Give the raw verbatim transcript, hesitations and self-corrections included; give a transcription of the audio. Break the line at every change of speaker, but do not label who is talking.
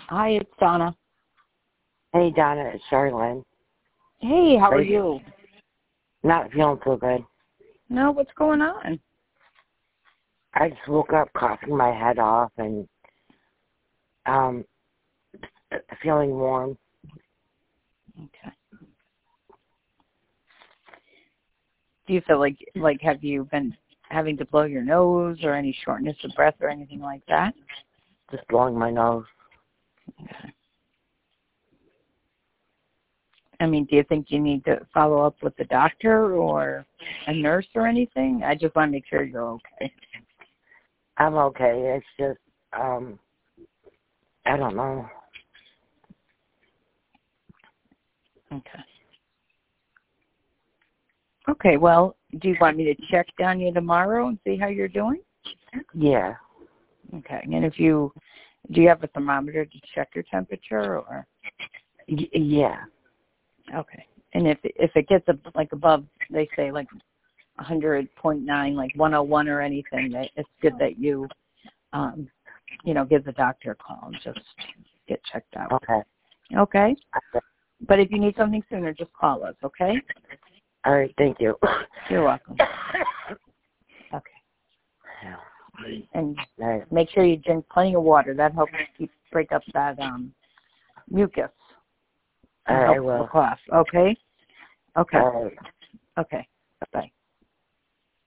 Hi, it's Donna.
Hey, Donna, it's Charlene.
Hey, how are you?
Not feeling so good.
No, what's going on?
I just woke up coughing my head off and um, feeling warm.
Okay. Do you feel like, like, have you been having to blow your nose or any shortness of breath or anything like that?
Just blowing my nose.
Okay. I mean, do you think you need to follow up with the doctor or a nurse or anything? I just want to make sure you're okay.
I'm okay. It's just, um, I don't know.
Okay. Okay, well, do you want me to check on you tomorrow and see how you're doing?
Yeah.
Okay, and if you, do you have a thermometer to check your temperature or?
Y- yeah.
Okay, and if if it gets a, like above, they say like one hundred point nine, like one oh one or anything, that it's good that you, um, you know, give the doctor a call and just get checked out.
Okay.
Okay? But if you need something sooner, just call us, okay?
All right, thank you.
You're welcome. Okay. And
Right.
make sure you drink plenty of water. That helps keep break up that um, mucus.
All right, I will.
The cough. Okay? Okay.
All right.
Okay. Bye.